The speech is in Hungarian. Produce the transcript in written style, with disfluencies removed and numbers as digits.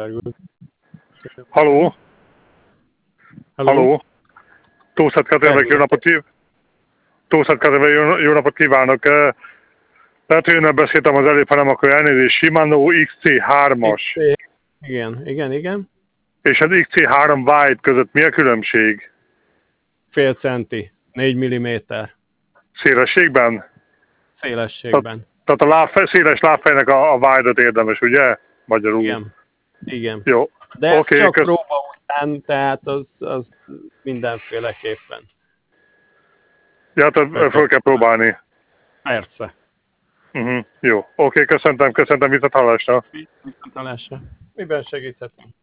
Very Haló? Hello. Haló? Tóth Katalin, jó napot kívánok! Lehet, hogy önnel beszéltem az előbb, hanem akkor elnézést. Shimano XC3-as Igen. és az XC3 White között mi a különbség? Fél centi, 4 milliméter Szélességben? szélességben. Tehát a széles lábfejnek a White-ot érdemes, ugye? Magyarul. Igen. Jó. De ez Oké, csak próba után, tehát az mindenféleképpen. Ja, tehát föl kell próbálni. Persze. Jó. Oké, köszöntem, viszont hallásra. Viszontlátásra. Miben segíthetünk?